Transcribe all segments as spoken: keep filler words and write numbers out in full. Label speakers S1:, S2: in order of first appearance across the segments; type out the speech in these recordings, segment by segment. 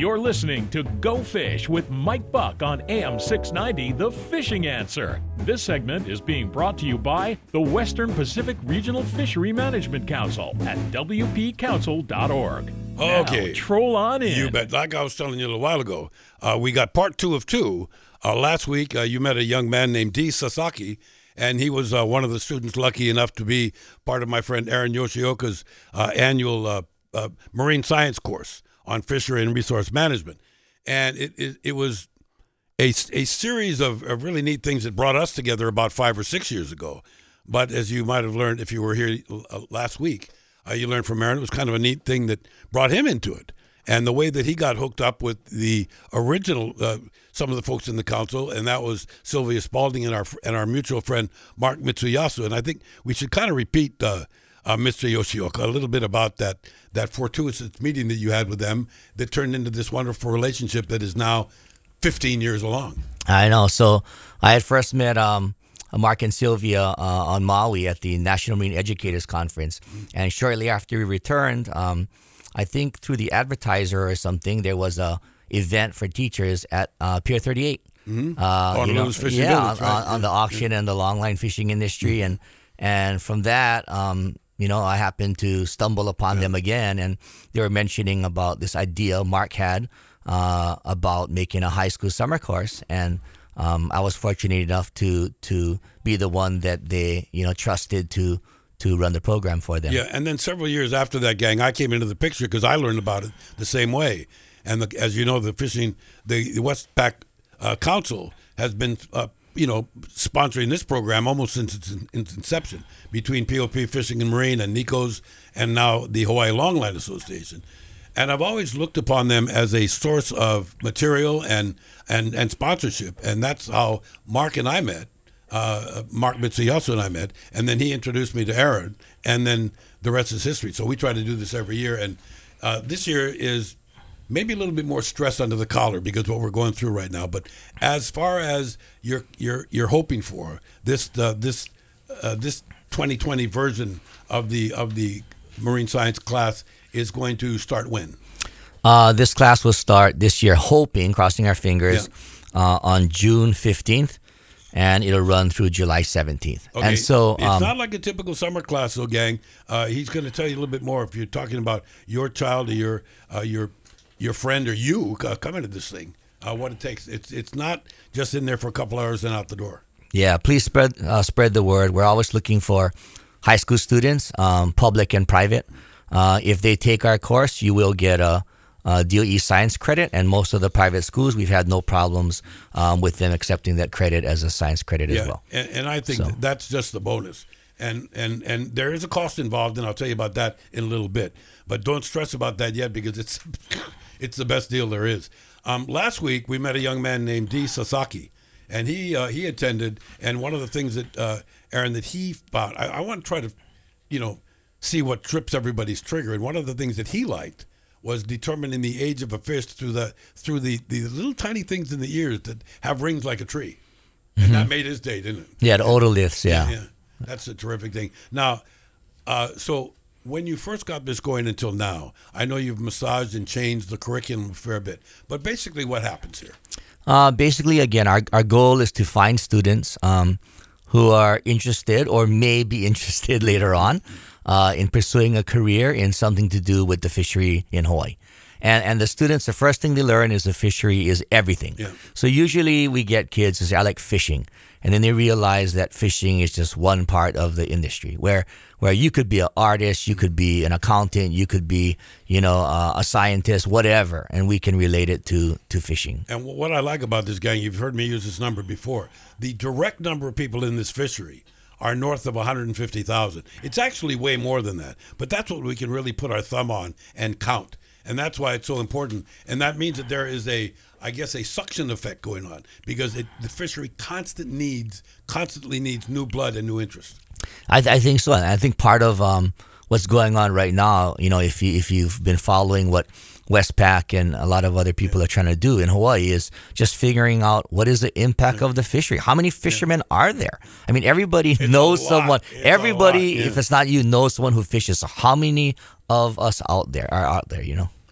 S1: You're listening to Go Fish with Mike Buck on A M six ninety, The Fishing Answer. This segment is being brought to you by the Western Pacific Regional Fishery Management Council at w p council dot org.
S2: Okay.
S1: Now, troll on in.
S2: You bet. Like I was telling you a little while ago, uh, we got part two of two. Uh, last week, uh, you met a young man named D. Sasaki, and he was uh, one of the students lucky enough to be part of my friend Aaron Yoshioka's uh, annual uh, uh, marine science course on fishery and resource management. And it it, it was a, a series of, of really neat things that brought us together about five or six years ago. But as you might have learned if you were here uh, last week, uh, you learned from Aaron, it was kind of a neat thing that brought him into it. And the way that he got hooked up with the original, uh, some of the folks in the council, and that was Sylvia Spalding and our and our mutual friend Mark Mitsuyasu. And I think we should kind of repeat, uh, uh, Mister Yoshioka, a little bit about that that fortuitous meeting that you had with them that turned into this wonderful relationship that is now fifteen years along.
S3: I know. So I had first met um, Mark and Sylvia uh, on Maui at the National Marine Educators Conference. Mm-hmm. And shortly after we returned, um, I think through the advertiser or something, there was a event for teachers at uh, Pier thirty-eight.
S2: Mm-hmm.
S3: Uh,
S2: on
S3: you know,
S2: Fishing
S3: yeah,
S2: Village,
S3: on,
S2: right?
S3: on, on the auction yeah. and the longline fishing industry. Mm-hmm. And and from that, um, you know, I happened to stumble upon yeah. them again, and they were mentioning about this idea Mark had uh, about making a high school summer course. And um, I was fortunate enough to to be the one that they, you know, trusted to to run the program for them.
S2: Yeah, and then several years after that, gang, I came into the picture because I learned about it the same way. And the, as you know, the fishing, the, the Westpac uh, Council has been, uh, you know, sponsoring this program almost since its, its inception, between P O P Fishing and Marine and NICO's and now the Hawaii Longline Association. And I've always looked upon them as a source of material and and, and sponsorship. And that's how Mark and I met. Uh, Mark Mitsuyasu and I met, and then he introduced me to Aaron, and then the rest is history. So we try to do this every year, and uh, this year is maybe a little bit more stress under the collar because what we're going through right now. But as far as you're you're you're hoping for, this uh, this uh, this twenty twenty version of the of the marine science class is going to start when?
S3: Uh, this class will start this year, hoping, crossing our fingers, yeah. uh, on June fifteenth. And it'll run through July seventeenth.
S2: Okay.
S3: And so
S2: it's um, not like a typical summer class, though, gang. Uh, he's going to tell you a little bit more if you're talking about your child or your uh, your your friend or you uh, coming to this thing. Uh, what it takes. It's it's not just in there for a couple hours and out the door.
S3: Yeah, please spread uh, spread the word. We're always looking for high school students, um, public and private. Uh, if they take our course, you will get a. Uh, D O E science credit, and most of the private schools, we've had no problems um, with them accepting that credit as a science credit
S2: yeah,
S3: as well.
S2: And, and I think
S3: so.
S2: that that's just the bonus. And, and and there is a cost involved, and I'll tell you about that in a little bit. But don't stress about that yet because it's it's the best deal there is. Um, last week, we met a young man named D. Sasaki, and he uh, he attended. And one of the things that, uh, Aaron, that he found, I, I want to try to, you know, see what trips everybody's trigger. And one of the things that he liked was determining the age of a fish through the through the, the little tiny things in the ears that have rings like a tree. And mm-hmm. that made his day, didn't it?
S3: Yeah, the otoliths, yeah.
S2: yeah. Yeah, that's a terrific thing. Now, uh, so when you first got this going until now, I know you've massaged and changed the curriculum a fair bit, but basically what happens here?
S3: Uh, basically, again, our, our goal is to find students um, who are interested or may be interested later on Uh, in pursuing a career in something to do with the fishery in Hawaii. And and the students, the first thing they learn is the fishery is everything.
S2: Yeah.
S3: So usually we get kids who say, I like fishing. And then they realize that fishing is just one part of the industry where where you could be an artist, you could be an accountant, you could be, you know, uh, a scientist, whatever, and we can relate it to, to fishing.
S2: And what I like about this, gang, you've heard me use this number before, the direct number of people in this fishery are north of one hundred fifty thousand. It's actually way more than that, but that's what we can really put our thumb on and count. And that's why it's so important. And that means that there is a, I guess, a suction effect going on because it, the fishery constant needs, constantly needs new blood and new interest.
S3: I, th- I think so. And I think part of um, what's going on right now, you know, if you if you've been following what Westpac and a lot of other people yeah. are trying to do in Hawaii is just figuring out what is the impact yeah. of the fishery. How many fishermen yeah. are there? I mean, everybody
S2: it's
S3: knows someone.
S2: It's
S3: everybody,
S2: yeah.
S3: if it's not you, knows someone who fishes. So how many of us out there are out there, you know?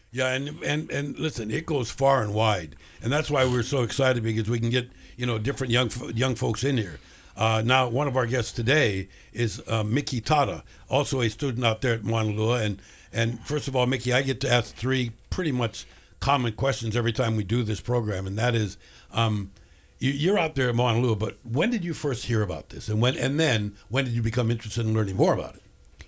S2: Yeah, and, and and listen, it goes far and wide, and that's why we're so excited because we can get you know different young fo- young folks in here. Uh, now, one of our guests today is uh, Mickey Tata, also a student out there at Moanalua. And and first of all, Mickey, I get to ask three pretty much common questions every time we do this program, and that is, um, you, you're out there at Moanalua, but when did you first hear about this, and when and then when did you become interested in learning more about it?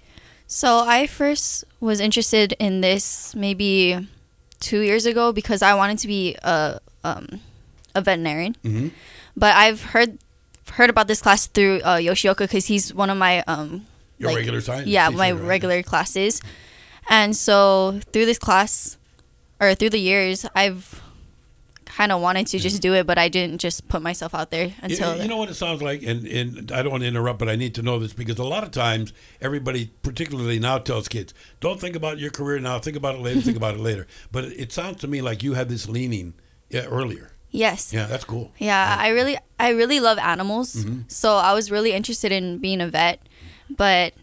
S4: So I first was interested in this maybe two years ago because I wanted to be a um, a veterinarian.
S2: Mm-hmm.
S4: But I've heard heard about this class through uh, Yoshioka because he's one of my um
S2: Your
S4: like,
S2: regular science
S4: yeah
S2: teacher,
S4: my
S2: right?
S4: regular classes, and so through this class or through the years I've kind of wanted to just do it, but I didn't just put myself out there until
S2: you, you know what it sounds like, and, and I don't want to interrupt, but I need to know this because a lot of times everybody, particularly now, tells kids, don't think about your career now, think about it later, think about it later. But it, it sounds to me like you had this leaning yeah, earlier.
S4: yes
S2: Yeah, that's cool.
S4: yeah I really I really love animals,
S2: Mm-hmm.
S4: so I was really interested in being a vet, but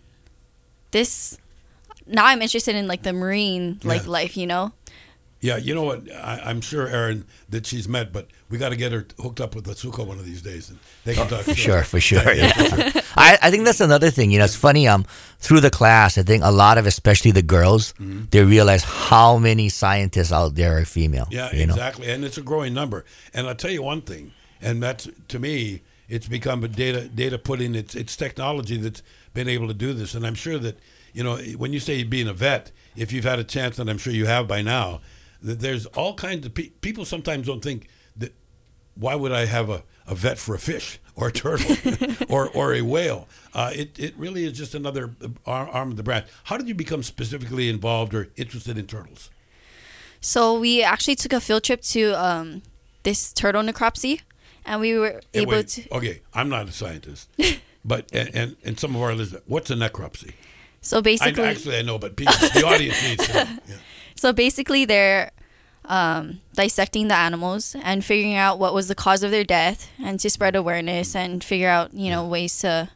S4: this now I'm interested in like the marine like
S2: Yeah.
S4: life, you know.
S2: Yeah, you know what? I, I'm sure, Aaron, that she's met, but we got to get her hooked up with Asuka one of these days, and they can talk.
S3: For sure, for sure. Yeah. I, I think that's another thing. You know, it's funny. Um, through the class, I think a lot of, especially the girls, they realize how many scientists out there are female.
S2: Yeah,
S3: you know?
S2: exactly, and it's a growing number. And I'll tell you one thing, and that's to me, it's become a data data putting. It's it's technology that's been able to do this, and I'm sure that you know when you say being a vet, if you've had a chance, and I'm sure you have by now. That there's all kinds of pe- people sometimes don't think that why would I have a, a vet for a fish or a turtle or or a whale? Uh, it it really is just another arm, arm of the branch. How did you become specifically involved or interested in turtles?
S4: So we actually took a field trip to um, this turtle necropsy, and we were
S2: Hey,
S4: able
S2: wait,
S4: to.
S2: Okay, I'm not a scientist, but and, and, and some of our listeners, what's a necropsy?
S4: So
S2: I,
S4: basically,
S2: actually, I know, but people, the audience needs to know. Yeah.
S4: so basically, they're um, dissecting the animals and figuring out what was the cause of their death, and to spread awareness and figure out you know ways to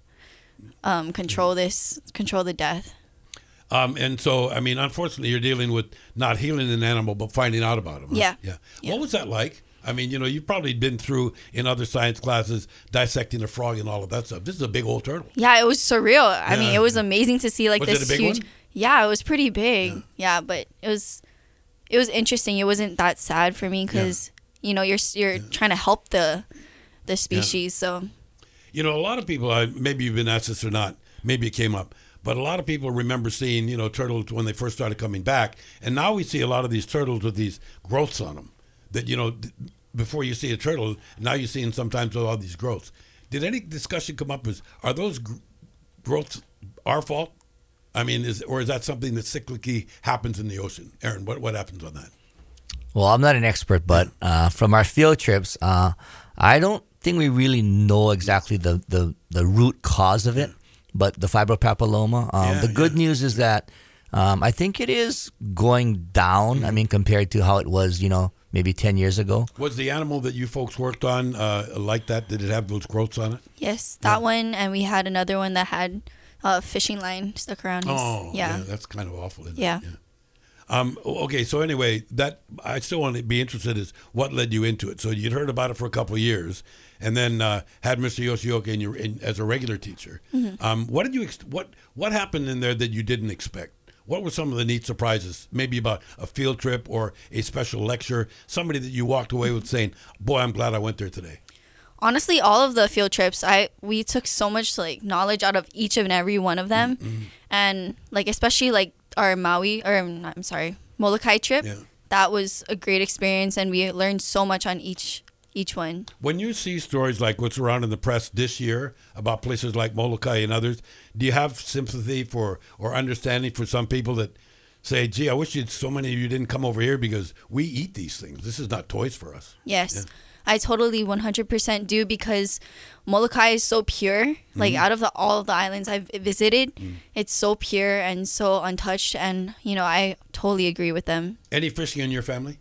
S4: um, control this, control the death.
S2: Um, and so, I mean, unfortunately, you're dealing with not healing an animal, but finding out about them. Huh?
S4: Yeah.
S2: yeah.
S4: Yeah.
S2: What was that like? I mean, you know, you've probably been through in other science classes dissecting a frog and all of that stuff. This is a big old turtle.
S4: Yeah, it was surreal. I mean,
S2: Yeah.
S4: it was amazing to see like
S2: Was it
S4: this
S2: a big
S4: huge.
S2: one?
S4: Yeah, it was pretty big. Yeah. but it was, it was interesting. It wasn't that sad for me because you know you're you're trying to help the, the species. So
S2: You know, a lot of people, I, maybe you've been asked this or not, maybe it came up, but a lot of people remember seeing, you know, turtles when they first started coming back. And now we see a lot of these turtles with these growths on them that, you know, th- before you see a turtle, now you're seeing sometimes all these growths. Did any discussion come up as, are those gr- growths our fault? I mean, is or is that something that cyclically happens in the ocean? Aaron, what, what happens on that?
S3: Well, I'm not an expert, but uh, from our field trips, uh, I don't think we really know exactly the, the, the root cause of it. But the fibropapilloma, um,
S2: Yeah,
S3: the good
S2: yeah.
S3: news is that um, I think it is going down. I mean, compared to how it was, you know, maybe ten years ago.
S2: Was the animal that you folks worked on uh, like that? Did it have those growths on it?
S4: yes, that one, and we had another one that had a fishing line stuck around his.
S2: Oh,
S4: yeah.
S2: yeah, that's kind of awful. Isn't
S4: Yeah.
S2: It? yeah. Um, okay, so anyway, that I still want to be interested is what led you into it. So you'd heard about it for a couple of years, and then uh, had Mister Yoshioka in your in, as a regular teacher.
S4: Mm-hmm.
S2: Um, what did you ex- what what happened in there that you didn't expect? What were some of the neat surprises? Maybe about a field trip or a special lecture. Somebody that you walked away with saying, "Boy, I'm glad I went there today."
S4: Honestly, all of the field trips, I we took so much like knowledge out of each and every one of them,
S2: Mm-hmm.
S4: and like especially like our Maui or I'm sorry Molokai trip.
S2: Yeah.
S4: That was a great experience, and we learned so much on each each one.
S2: When you see stories like what's around in the press this year about places like Molokai and others, do you have sympathy for or understanding for some people that say, "Gee, I wish you'd, so many of you didn't come over here because we eat these things. This is not toys for us."
S4: Yes. I totally one hundred percent do because Molokai is so pure. Like out of the, all of the islands I've visited, it's so pure and so untouched. And, you know, I totally agree with them.
S2: Any fishing in your family?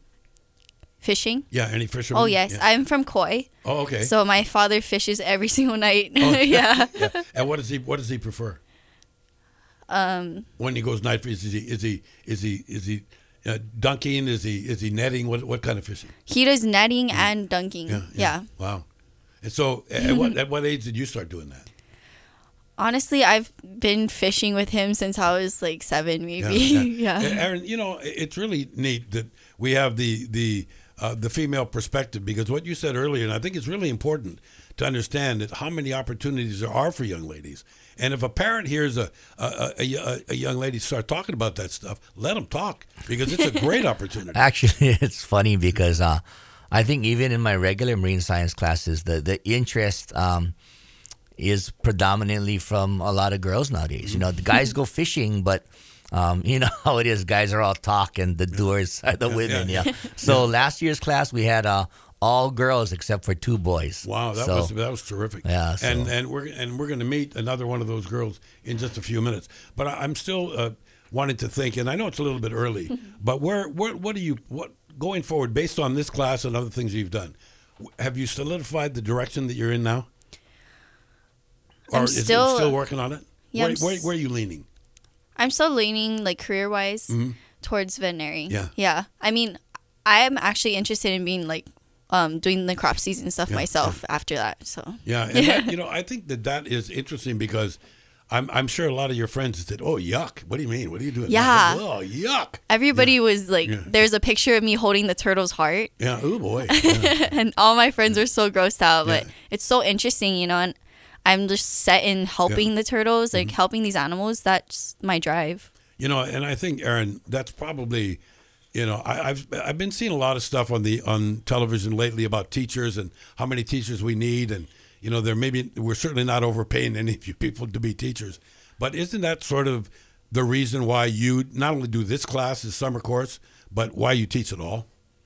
S4: Fishing?
S2: Yeah, any fishermen?
S4: Oh, yes.
S2: Yeah.
S4: I'm from Koi.
S2: Oh, okay.
S4: So my father fishes every single night.
S2: Oh,
S4: yeah.
S2: yeah. And what does he what does he prefer?
S4: Um,
S2: When he goes night fishing, is he is he is he is he Uh, dunking, is he is he netting? What what kind of fishing?
S4: He does netting and dunking.
S2: Yeah,
S4: Yeah.
S2: Wow. And so, at what at what age did you start doing that?
S4: Honestly, I've been fishing with him since I was like seven, maybe. Yeah.
S2: Aaron, you know, it's really neat that we have the the uh, the female perspective, because what you said earlier, and I think it's really important to understand that how many opportunities there are for young ladies. And if a parent hears a a, a, a, a young lady start talking about that stuff, let them talk, because it's a great opportunity.
S3: Actually, it's funny because uh, I think even in my regular marine science classes, the the interest um, is predominantly from a lot of girls nowadays. You know, the guys go fishing, but um, you know how it is. Guys are all talk, and the doers are the
S2: Yeah,
S3: women.
S2: yeah.
S3: Yeah. So last year's class we had uh, all girls except for two boys.
S2: Wow, that
S3: So,
S2: was that was terrific.
S3: Yeah, so-
S2: and and we're and we're going to meet another one of those girls in just a few minutes. But I, I'm still uh, wanting to think, and I know it's a little bit early, but where where what do you what going forward based on this class and other things you've done? Have you solidified the direction that you're in now? Or
S4: I'm
S2: is it
S4: still-
S2: still working on it?
S4: Yeah,
S2: where,
S4: I'm
S2: where,
S4: s-
S2: where are you leaning?
S4: I'm still leaning like career wise towards veterinary.
S2: Yeah.
S4: Yeah. I mean, I am actually interested in being like um, doing the crop season stuff
S2: Yeah,
S4: myself after that. So
S2: Yeah, and that, you know, I think that that is interesting because I'm I'm sure a lot of your friends said, "Oh, yuck! What do you mean? What are you doing?"
S4: Yeah.
S2: Oh, yuck!
S4: everybody was like,
S2: Yeah.
S4: there's a picture of me holding the turtle's heart,
S2: Yeah. Oh boy. Yeah.
S4: and all my friends are so grossed out. But
S2: Yeah.
S4: it's so interesting, you know. And I'm just set in helping the turtles, like helping these animals. That's my drive.
S2: You know, and I think, Aaron, that's probably, you know, I, I've I've been seeing a lot of stuff on the on television lately about teachers and how many teachers we need, and you know, there maybe we're certainly not overpaying any of you people to be teachers, but isn't that sort of the reason why you not only do this class, this summer course, but why you teach it all?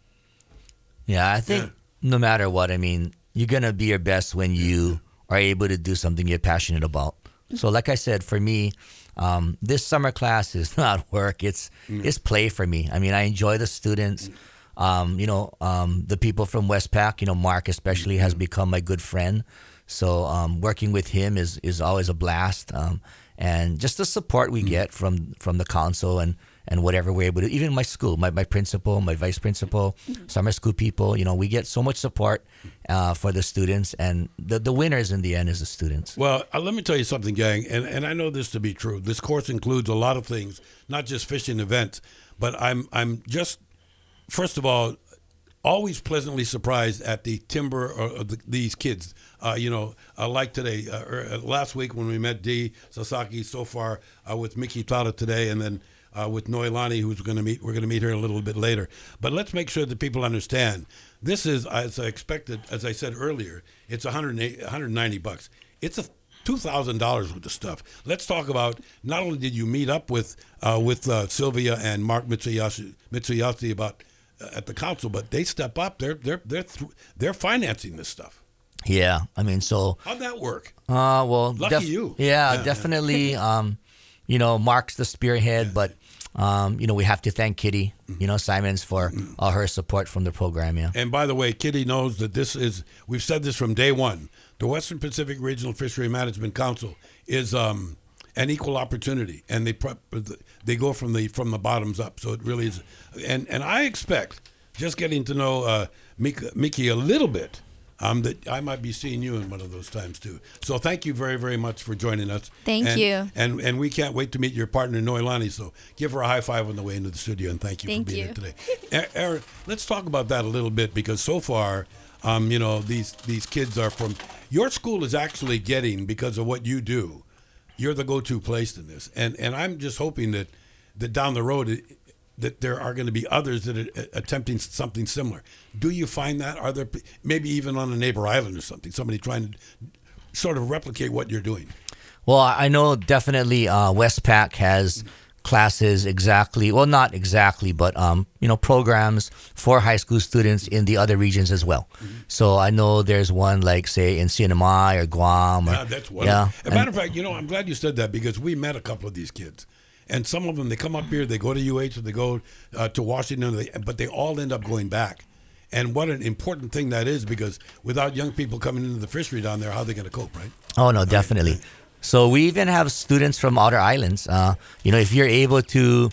S3: Yeah, I think
S2: Yeah.
S3: no matter what, I mean, you're gonna be your best when you are able to do something you're passionate about. So, like I said, for me, um, this summer class is not work; it's it's play for me. I mean, I enjoy the students. Um, you know, um, the people from Westpac. You know, Mark especially has become my good friend. So, um, working with him is is always a blast. Um, and just the support we get from from the council and. And whatever we're able to, even my school, my, my principal, my vice principal, summer school people, you know, we get so much support uh, for the students, and the, the winners in the end is the students.
S2: Well, uh, let me tell you something, gang, and, and I know this to be true. This course includes a lot of things, not just fishing events, but I'm I'm just, first of all, always pleasantly surprised at the timber of the, these kids. Uh, you know, uh, like today, uh, or, uh, last week when we met Dee Sasaki, so far uh, with Miki Tada today, and then Uh, with Noelani, who's going to meet. We're going to meet her a little bit later. But let's make sure that people understand. This is, as I expected, as I said earlier, it's one hundred eighty, one hundred ninety bucks. It's a two thousand dollars worth of stuff. Let's talk about, not only did you meet up with uh, with uh, Sylvia and Mark Mitsuyashi, Mitsuyashi about uh, at the council, but they step up. They're they're they're th- they're financing this stuff.
S3: Yeah, I mean, so
S2: How'd that work?
S3: uh, well,
S2: Lucky you.
S3: Yeah,
S2: Yeah,
S3: definitely. Um, you know, Mark's the spearhead, but um, you know, we have to thank Kitty, you know, Simons for all her support from the program. Yeah.
S2: And by the way, Kitty knows that this is, we've said this from day one, the Western Pacific Regional Fishery Management Council is um, an equal opportunity, and they pro- they go from the from the bottoms up. So it really is, and and I expect, just getting to know uh, Miki, Miki a little bit, um, that I might be seeing you in one of those times too. So thank you very, very much for joining us.
S4: Thank
S2: and,
S4: you.
S2: And and we can't wait to meet your partner Noelani. So give her a high five on the way into the studio, and thank you
S4: Thank
S2: for being
S4: you.
S2: here today. A- Aaron, let's talk about that a little bit, because so far, um, you know, these these kids are from your school is actually getting, because of what you do, you're the go-to place in this, and and I'm just hoping that that down the road it, that there are going to be others that are uh, attempting something similar. Do you find that? Are there p- maybe even on a neighbor island or something, somebody trying to sort of replicate what you're doing?
S3: Well, I know definitely uh, Westpac has classes exactly, well, not exactly, but, um, you know, programs for high school students in the other regions as well.
S2: Mm-hmm.
S3: So I know there's one like, say, in Sinamai or Guam. Or,
S2: Yeah, that's wonderful.
S3: yeah,
S2: As a matter of fact, you know, I'm glad you said that, because we met a couple of these kids. And some of them, they come up here, they go to U H, or they go uh, to Washington, they, but they all end up going back. And what an important thing that is, because without young people coming into the fishery down there, how are they going to cope, right?
S3: Oh, no, definitely. So we even have students from outer islands. Uh, you know, if you're able to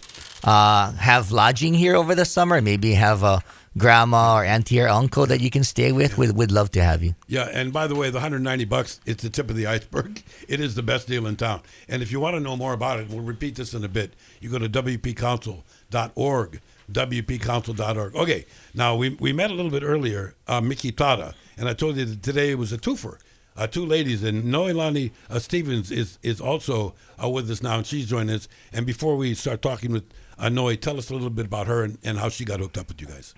S3: uh, have lodging here over the summer, maybe have a grandma or auntie or uncle that you can stay with, we'd, we'd love to have you.
S2: Yeah, and by the way, the one hundred ninety bucks, it's the tip of the iceberg. It is the best deal in town. And if you want to know more about it, we'll repeat this in a bit. You go to w p council dot org, w p council dot org. Okay, now we we met a little bit earlier, uh, Mickey Tada, and I told you that today was a twofer. Uh, two ladies, and Noelani uh, Stevens is is also uh, with us now, and she's joining us. And before we start talking with uh, Noe, tell us a little bit about her and, and how she got hooked up with you guys.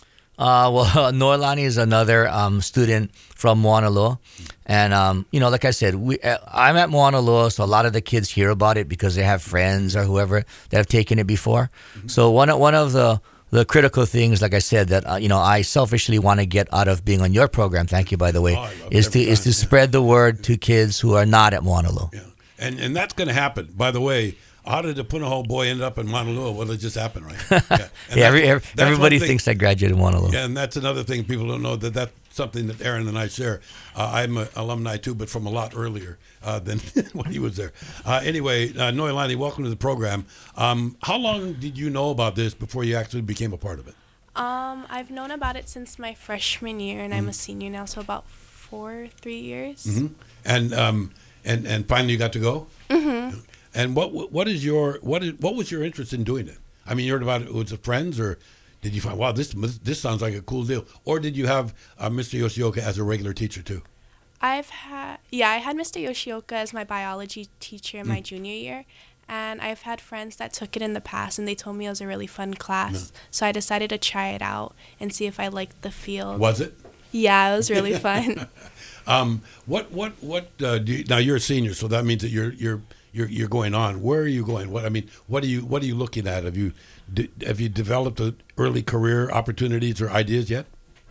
S3: Uh, well, Noelani is another um, student from Moana Loa. And, um, you know, like I said, we, uh, I'm at Moana Loa, so a lot of the kids hear about it because they have friends or whoever that have taken it before. Mm-hmm. So one, of- one of the, the critical things, like I said, that, uh, you know, I selfishly want to get out of being on your program, thank you, by the way,
S2: Oh, I love
S3: is
S2: it
S3: to
S2: every
S3: is to
S2: time, yeah.
S3: spread the word to kids who are not at Moana Loa.
S2: Yeah, and and that's going to happen. By the way, how did the Punahou boy end up in Mauna Loa? Well, it just happened, right? Yeah, and
S3: Yeah, every,
S2: that's-
S3: every,
S2: that's
S3: everybody
S2: one thing-
S3: thinks I graduated Moana Loa.
S2: Yeah, and that's another thing people don't know, that that's something that Aaron and I share. Uh, I'm an alumni too, but from a lot earlier uh, than when he was there. Uh, anyway, uh, Noelani, welcome to the program. Um, how long did you know about this before you actually became a part of it?
S5: Um, I've known about it since my freshman year, and I'm a senior now, so about four, three years.
S2: Mm-hmm. And um, and and finally you got to go.
S5: Mm-hmm.
S2: And what what is your what is what was your interest in doing it? I mean, you heard about it. Was it friends, or did you find, wow, this this sounds like a cool deal? Or did you have uh, Mister Yoshioka as a regular teacher too?
S5: I've had, yeah, I had Mister Yoshioka as my biology teacher in my
S2: Mm.
S5: junior year, and I've had friends that took it in the past, and they told me it was a really fun class. So I decided to try it out and see if I liked the field.
S2: Was it?
S5: Yeah, it was really fun.
S2: Um, what what what uh, do you, now you're a senior, so that means that you're you're you're you're going on. Where are you going? What I mean, what are you what are you looking at? Have you d- have you developed a early career opportunities or ideas yet?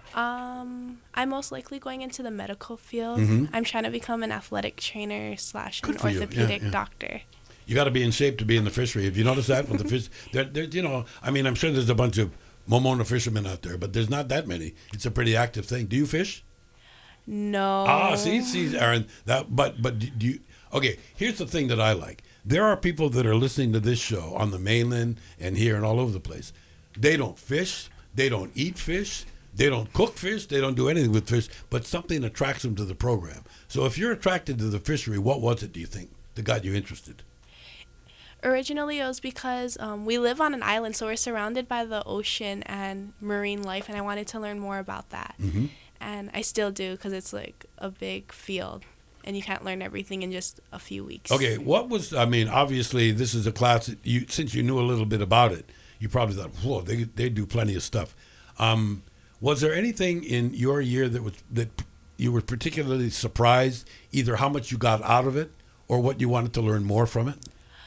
S5: Um, I'm most likely going into the medical field.
S2: Mhm.
S5: I'm trying to become an athletic trainer slash an
S2: Good for you. Yeah,
S5: orthopedic
S2: yeah.
S5: doctor.
S2: You got to be in shape to be in the fishery. Have you noticed that with the fish? There, there, you know, I mean, I'm sure there's a bunch of Momona fishermen out there, but there's not that many. It's a pretty active thing. Do you fish?
S5: No.
S2: Ah, see, see, Aaron. That, but, but do you? Okay, here's the thing that I like. There are people that are listening to this show on the mainland and here and all over the place. They don't fish. They don't eat fish. They don't cook fish. They don't do anything with fish. But something attracts them to the program. So if you're attracted to the fishery, what was it? Do you think that got you interested?
S5: Originally, it was because um, we live on an island, so we're surrounded by the ocean and marine life, and I wanted to learn more about that.
S2: Mm-hmm.
S5: And I still do, because it's like a big field, and you can't learn everything in just a few weeks.
S2: Okay, what was, I mean, obviously this is a class that you, since you knew a little bit about it, you probably thought, whoa, they, they do plenty of stuff. Um, was there anything in your year that was, that you were particularly surprised, either how much you got out of it or what you wanted to learn more from it?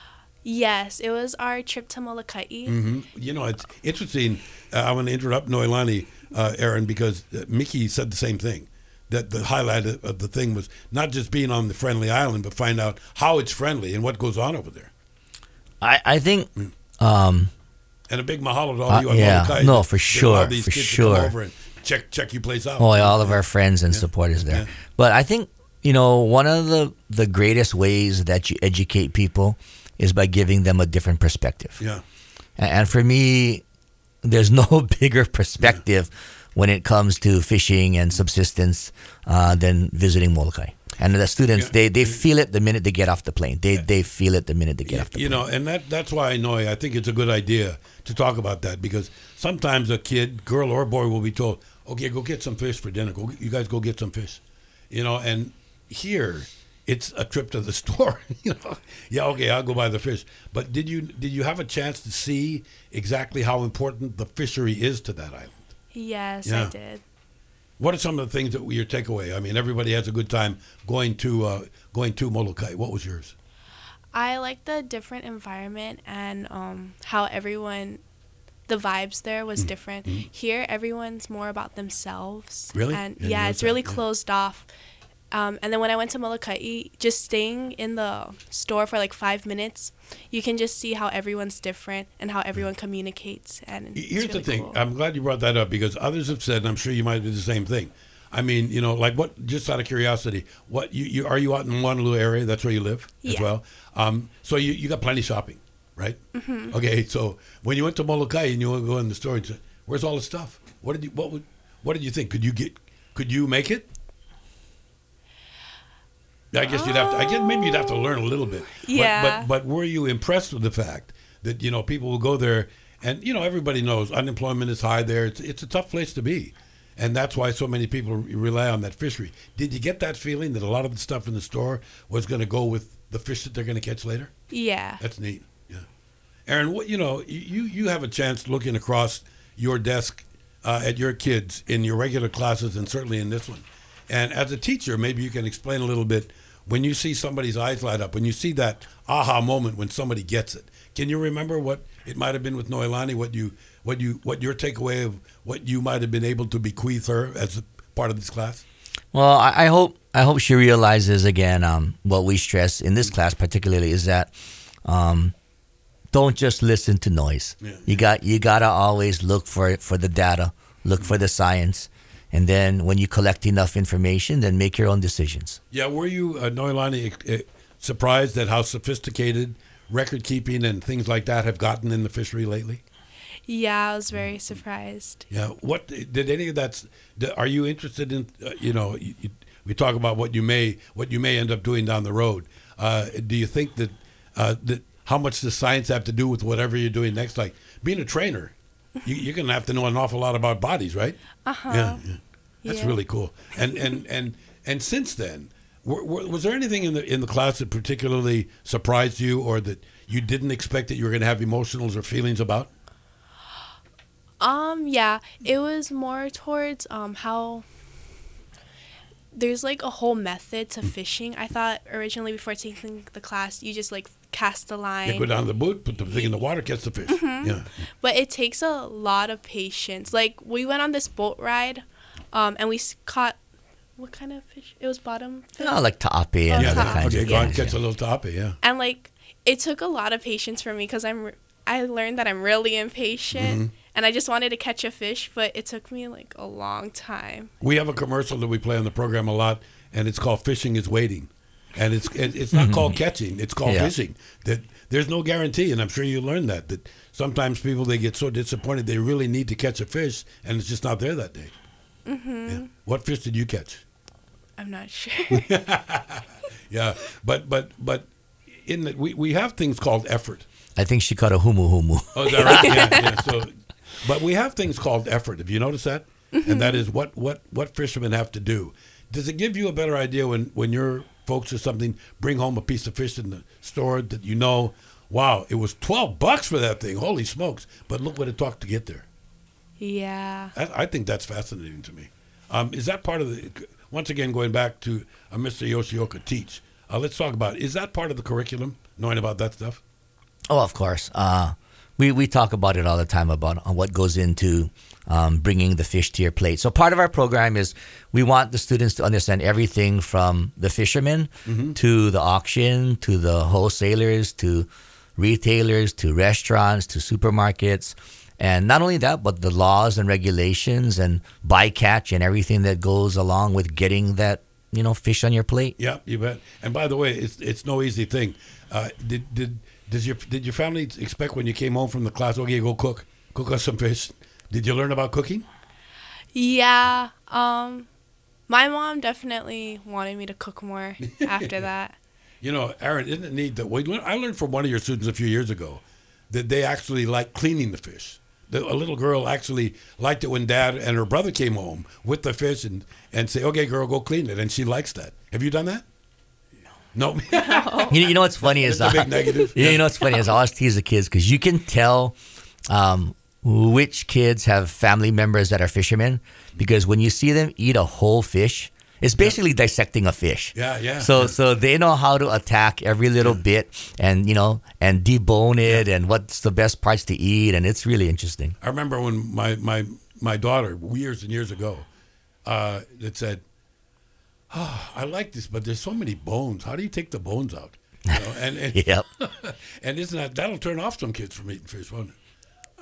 S5: Yes, it was our trip to Molokai.
S2: Mm-hmm. You know, it's interesting. Uh, I want to interrupt Noelani, uh, Aaron, because uh, Mickey said the same thing. That the highlight of of the thing was not just being on the friendly island, but find out how it's friendly and what goes on over there.
S3: I, I think, um,
S2: And a big mahalo to all
S3: Uh,
S2: you on
S3: yeah.
S2: Molokai.
S3: No, for
S2: They allow
S3: sure,
S2: these
S3: for
S2: kids to
S3: sure.
S2: come over and check check your place out.
S3: oh, yeah, all of our friends and supporters there.
S2: Yeah.
S3: But I think, you know, one of the, the greatest ways that you educate people is by giving them a different perspective.
S2: Yeah.
S3: A- And for me, there's no bigger perspective when it comes to fishing and subsistence uh, than visiting Molokai. And the students,
S2: Yeah.
S3: they, they feel it the minute they get off the plane. They they feel it the minute they get off the
S2: You
S3: plane.
S2: know, and that that's why I know I think it's a good idea to talk about that, because sometimes a kid, girl or boy, will be told, "Okay, go get some fish for dinner. Go, you guys go get some fish." You know, and here it's a trip to the store. You know, yeah, okay, I'll go buy the fish. But did you did you have a chance to see exactly how important the fishery is to that island?
S5: Yes,
S2: Yeah.
S5: I did.
S2: What are some of the things that were your takeaway? I mean, everybody has a good time going to uh, going to Molokai. What was yours?
S5: I like the different environment and um, how everyone, the vibes there was different. Here, everyone's more about themselves.
S2: Really?
S5: And
S2: Yeah, you
S5: yeah,
S2: noticed
S5: it's really
S2: that, yeah.
S5: closed off. Um, and then when I went to Molokai, just staying in the store for like five minutes, you can just see how everyone's different and how everyone communicates. And it's
S2: Here's
S5: really
S2: the thing.
S5: cool.
S2: I'm glad you brought that up, because others have said, and I'm sure you might do the same thing. I mean, you know, like what? Just out of curiosity, what you, you are you out in the Honolulu area? That's where you live as
S5: Yeah.
S2: well. Um, so you, you got plenty shopping. right? Mm-hmm. Okay, so when you went to Molokai and you would go in the store and say, "Where's all the stuff? What did you what would what did you think? Could you get could you make it?" I guess you'd have to. I guess maybe you'd have to learn a little bit.
S5: Yeah.
S2: But but, but were you impressed with the fact that you know people will go there and you know everybody knows unemployment is high there. It's it's a tough place to be, and that's why so many people rely on that fishery. Did you get that feeling that a lot of the stuff in the store was going to go with the fish that they're going to catch later?
S5: Yeah.
S2: That's neat. Yeah. Aaron, what you know, you you have a chance looking across your desk uh, at your kids in your regular classes and certainly in this one. And as a teacher, maybe you can explain a little bit when you see somebody's eyes light up, when you see that aha moment when somebody gets it. Can you remember what it might have been with Noelani, what you what you what your takeaway of what you might have been able to bequeath her as a part of this class?
S3: Well, I, I hope I hope she realizes again um, what we stress in this class particularly is that um, don't just listen to noise.
S2: Yeah.
S3: You got you gotta always look for for the data, look for the science. And then when you collect enough information, then make your own decisions.
S2: Yeah, were you, uh, Noelani, uh, surprised at how sophisticated record keeping and things like that have gotten in the fishery lately?
S5: Yeah, I was very surprised.
S2: Yeah, what did any of that? Are you interested in? Uh, you know, you, you, we talk about what you may what you may end up doing down the road. Uh, do you think that uh, that how much does science have to do with whatever you're doing next? Like being a trainer, you, you're going to have to know an awful lot about bodies, right?
S5: Uh huh.
S2: Yeah, yeah. That's
S5: Yeah.
S2: really cool. And and and and since then, were, were, was there anything in the in the class that particularly surprised you, or that you didn't expect that you were going to have emotionals or feelings about?
S5: Um, yeah, it was more towards um how there's like a whole method to fishing. I thought originally before taking the class, you just like cast the line.
S2: You go down the boat, put the thing in the water, catch the fish.
S5: Mm-hmm.
S2: Yeah.
S5: But it takes a lot of patience. Like we went on this boat ride, um, and we s- caught what kind of fish? It was bottom fish.
S3: Oh, like ta'ape and
S5: Oh,
S3: other
S5: ta'ape.
S3: kinds
S2: Okay,
S3: of
S2: go on,
S3: things.
S2: catch
S3: yeah.
S2: a little tape, yeah.
S5: And like it took a lot of patience for me because I'm re- I learned that I'm really impatient,
S2: Mm-hmm.
S5: and I just wanted to catch a fish, but it took me like a long time.
S2: We have a commercial that we play on the program a lot, and it's called "Fishing is Waiting," and it's it, it's not called catching; it's called
S3: Yeah.
S2: fishing. That there's no guarantee, and I'm sure you learned that. That sometimes people they get so disappointed they really need to catch a fish, and it's just not there that day. Mm-hmm. Yeah. What fish did you catch?
S5: I'm not sure.
S2: Yeah, but but but in the, we we have things called effort.
S3: I think she caught a humu humu.
S2: Oh, is that right? Yeah, yeah. So, but we have things called effort. Have you noticed that? And that is what, what, what fishermen have to do. Does it give you a better idea when, when your folks or something bring home a piece of fish in the store that you know, wow, it was twelve bucks for that thing. Holy smokes. But look what it took to get there.
S5: Yeah.
S2: I, I think that's fascinating to me. Um, is that part of the, once again, going back to uh, Mister Yoshioka Teach, uh, let's talk about, is that part of the curriculum, knowing about that stuff?
S3: Oh, of course. Uh, we, we talk about it all the time about uh, what goes into um, bringing the fish to your plate. So part of our program is we want the students to understand everything from the fishermen
S2: Mm-hmm.
S3: to the auction, to the wholesalers, to retailers, to restaurants, to supermarkets. And not only that, but the laws and regulations and bycatch and everything that goes along with getting that, you know, fish on your plate.
S2: Yeah, you bet. And by the way, it's it's no easy thing. Uh, did did does your did your family expect when you came home from the class, okay, go cook, cook us some fish? Did you learn about cooking?
S5: Yeah. Um, my mom definitely wanted me to cook more after that.
S2: You know, Aaron, isn't it neat that we learned, I learned from one of your students a few years ago that they actually like cleaning the fish. The, a little girl actually liked it when Dad and her brother came home with the fish and, and say, okay, girl, go clean it. And she likes that. Have you done that? No. No.
S3: You, you know what's funny is
S2: It's a big
S3: uh,
S2: negative.
S3: You, you know what's funny is I always tease the kids because you can tell um, which kids have family members that are fishermen because when you see them eat a whole fish, it's basically dissecting a fish.
S2: Yeah, yeah.
S3: So
S2: yeah.
S3: so they know how to attack every little bit and you know and debone it and what's the best parts to eat and it's really interesting.
S2: I remember when my, my, my daughter, years and years ago, uh, it said, oh, I like this, but there's so many bones. How do you take the bones out? You know, and and,
S3: Yep.
S2: and isn't that, that'll turn off some kids from eating fish, won't it?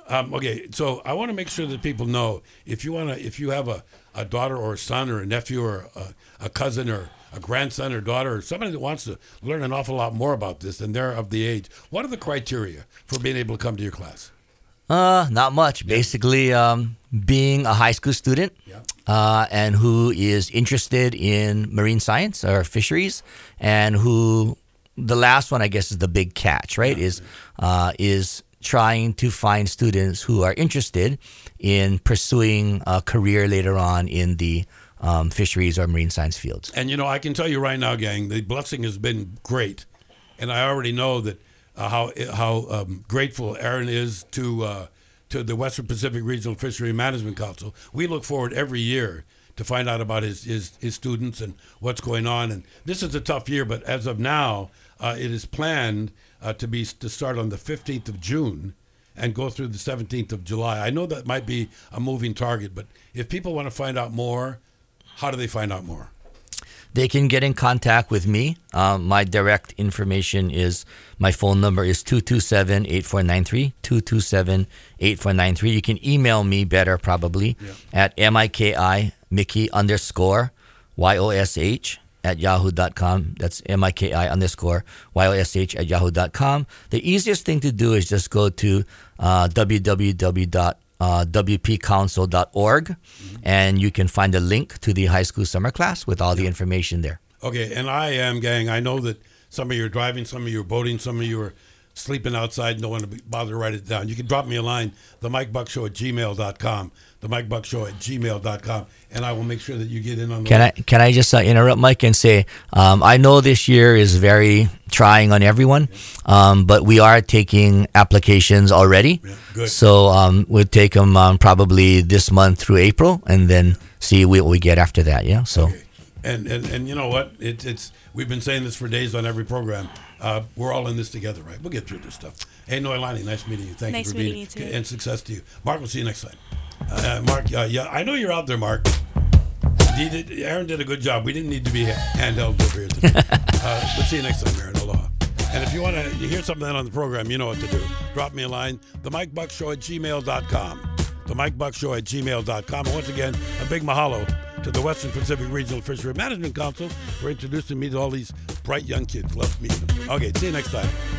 S2: Um, okay, so I want to make sure that people know if you want to, if you have a, a daughter or a son or a nephew or a, a cousin or a grandson or daughter or somebody that wants to learn an awful lot more about this and they're of the age, what are the criteria for being able to come to your class?
S3: Uh, not much. Basically, um, being a high school student
S2: Yeah.
S3: uh, and who is interested in marine science or fisheries, and who the last one, I guess, is the big catch, right?
S2: Yeah.
S3: Is uh, is trying to find students who are interested in pursuing a career later on in the um, fisheries or marine science fields.
S2: And, you know, I can tell you right now, gang, the blessing has been great. And I already know that uh, how how um, grateful Aaron is to uh, to the Western Pacific Regional Fishery Management Council. We look forward every year to find out about his, his, his students and what's going on. And this is a tough year, but as of now, uh, it is planned uh, to be to start on the fifteenth of June and go through the seventeenth of July. I know that might be a moving target, but if people want to find out more, how do they find out more?
S3: They can get in contact with me. Um, my direct information is, my phone number is two two seven, eight four nine three, two two seven, eight four nine three. You can email me better probably
S2: Yeah.
S3: at M-I-K-I, Mickey underscore Y O S H at yahoo dot com. That's M-I-K-I underscore Y O S H at yahoo dot com. The easiest thing to do is just go to uh, w w w dot w p council dot org, mm-hmm. and you can find a link to the high school summer class with all the information there.
S2: Okay, and I am, gang, I know that some of you are driving, some of you are boating, some of you are sleeping outside and don't want to be, bother to write it down. You can drop me a line, the Mike Buck Show at gmail dot com, the Mike Buck Show at gmail dot com, and I will make sure that you get in on the
S3: Can I can I just uh, interrupt, Mike, and say um, I know this year is very trying on everyone, um, but we are taking applications already.
S2: Yeah, good.
S3: So um, we'll take them um, probably this month through April, and then see what we get after that. Yeah. So.
S2: Okay. And, and and you know what? It, it's we've been saying this for days on every program. Uh, we're all in this together, right? We'll get through this stuff. Hey, Noelani, nice meeting you. Thank
S5: Nice
S2: you for
S5: meeting
S2: being
S5: you too.
S2: and success to you. Mark, we'll see you next time. Uh, Mark, uh, yeah, I know you're out there, Mark. He did, Aaron did a good job. We didn't need to be handheld over here today. uh, we'll see you next time, Aaron. Aloha. And if you want to hear something on the program, you know what to do. Drop me a line, the Mike Buck Show at gmail dot com. The Mike Buck Show at gmail dot com. And once again, a big mahalo to the Western Pacific Regional Fishery Management Council for introducing me to all these bright young kids. Love meeting them. Okay, see you next time.